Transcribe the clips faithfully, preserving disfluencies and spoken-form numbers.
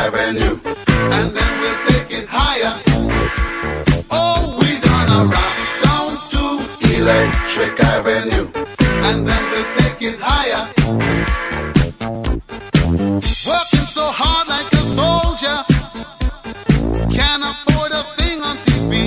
Avenue, and then we'll take it higher. Oh, we're gonna rock down to Electric Avenue, and then we'll take it higher. Working so hard like a soldier, can't afford a thing on T V.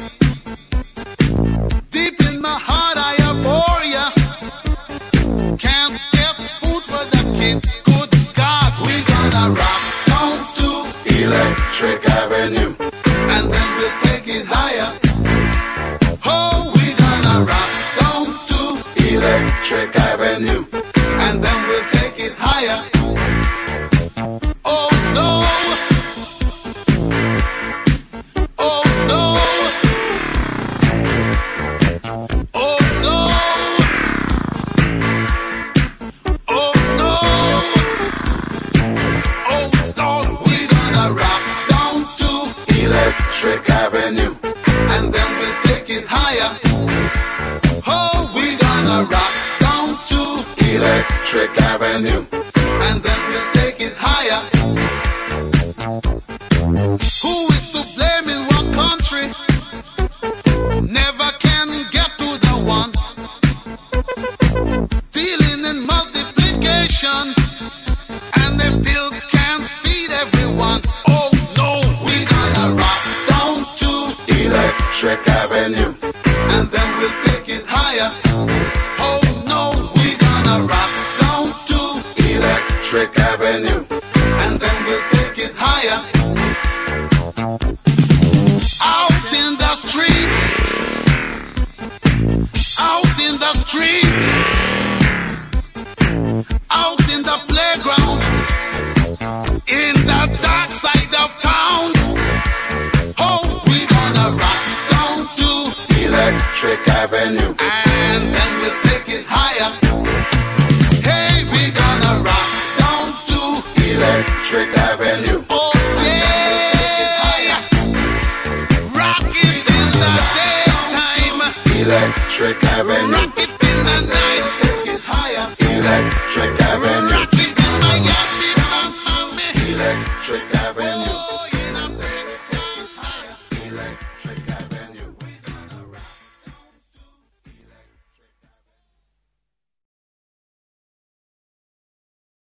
Deep in my heart I abhor ya. Can't get food for the kid. Good God, we gonna rock down to Electric Avenue, and then we'll take it higher. Oh, we gonna rock down to Electric Avenue, and then we'll take it higher. Oh no. Oh no. Oh no. Oh no. Oh no. We're gonna rock down to Electric Avenue, and then we'll take it higher. Oh, we're gonna rock down to Electric Avenue, and then we'll take it higher. Who is to blame in what country? Never can get to the one. Dealing in multiplication, and they still can't feed everyone. Oh no, we gonna rock down to Electric Avenue, and then we'll take it higher. Oh no, we gonna rock down to Electric Avenue, and then we'll take it higher. Out in the street, out in the street, out in the playground, in the dark side of town. Oh, we gonna rock down to Electric Avenue, and then we'll take it higher. Hey, we gonna rock down to Electric Avenue. Oh yeah, rock it in the daytime, Electric Avenue. Rock it in the night, take it higher, Electric Avenue. Rock it in Miami, Miami, Electric Avenue. Oh, in a big higher, Electric Avenue.